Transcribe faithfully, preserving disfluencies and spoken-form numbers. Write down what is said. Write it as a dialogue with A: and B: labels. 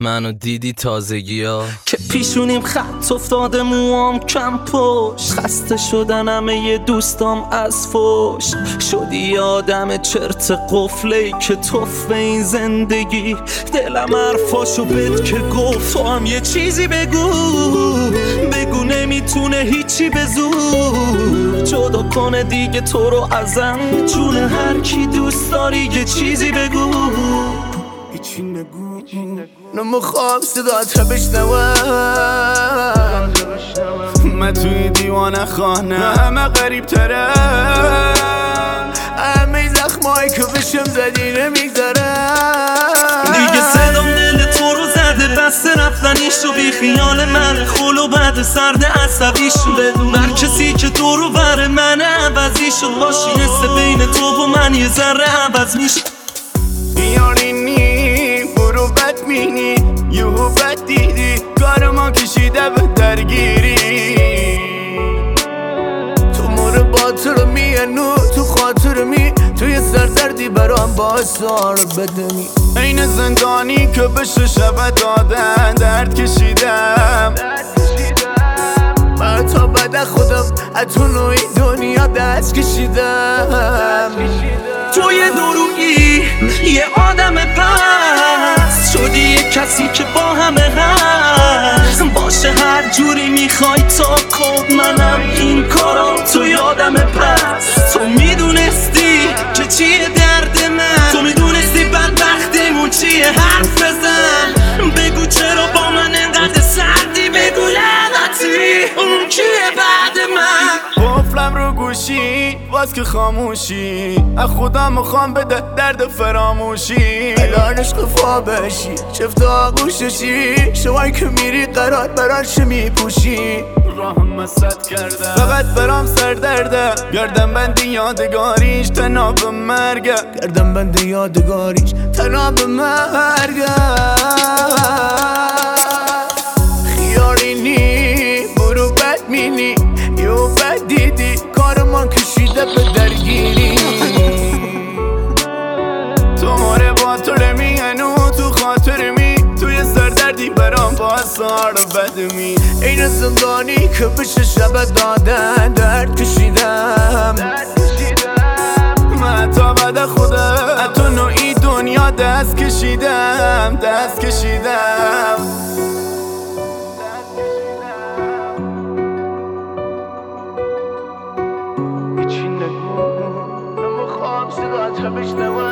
A: منو دیدی تازگی ها
B: که پیشونیم خط افتاده، موام کم پشت، خسته شدن همه ی دوستام از فوش. شدی آدم چرت قفلی که توف به این زندگی. دلم حرفاشو بد که گفت تو هم یه چیزی بگو بگو نمیتونه هیچی به زور جدا کنه دیگه تو رو ازم. جون هر کی دوست داری یه چیزی بگو، هیچی نگو. نمیخوام صدات بشنوم، من توی دیوانه خانه همه غریب ترم، همه زخمایی که بشم زدی نمیگذرم. دیگه صدام دل تو رو زده، بسته رفتنیشو بی خیال من خول و بعد سرد عصبیشو بدون هر کسی که تو رو بره من عوضیشو باشی نسته بین تو و من یه ذره عوض میشه. یارینی برو بد مینی یهو بد دیدی کار ما کشیده به درگیری. تو مور باطر میانو تو خاطر می توی سردردی برام باسار بدمی. این زندانی که بشه شب دادن درد کشیدم، من تا بعد خودم اتو نوعی دنیا دست کشیدم. تو یه درویی یه آدم پس شدی یه کسی که با همه هست باشه هر جوری میخوای تا کن منم این کارا تو یادم پس. تو میدونستی که چیه درد من، تو میدونستی بدبختیمون چیه، حرف بزن بگو چرا با من انقدر سردی، بگو لعنتی اون کیه بعد من. قفلم رو گوشی باز که خاموشی از خودم میخوام بده درد فراموشی. الان عشق فا بشی چفت آغوششی شوایی که میری قرار براش میپوشی. راهم مسد کردم فقط برام سر درده، گردم بندی یادگاریش تناب مرگه، گردم بندی یادگاریش تناب مرگه. خیارینی برو بد مینی یو بد دیدی کار ما کشیده به درگیری. تو ماره با تو رمیانو تو خاطر می توی سردردی برام با سار بدمی. این زندانی که بشه شب دادن درد کشیدم، من تا بعد خودم تو نوعی دنیا دست کشیدم دست کشیدم. هیچی نگو نمیخوام صدات بشنوم.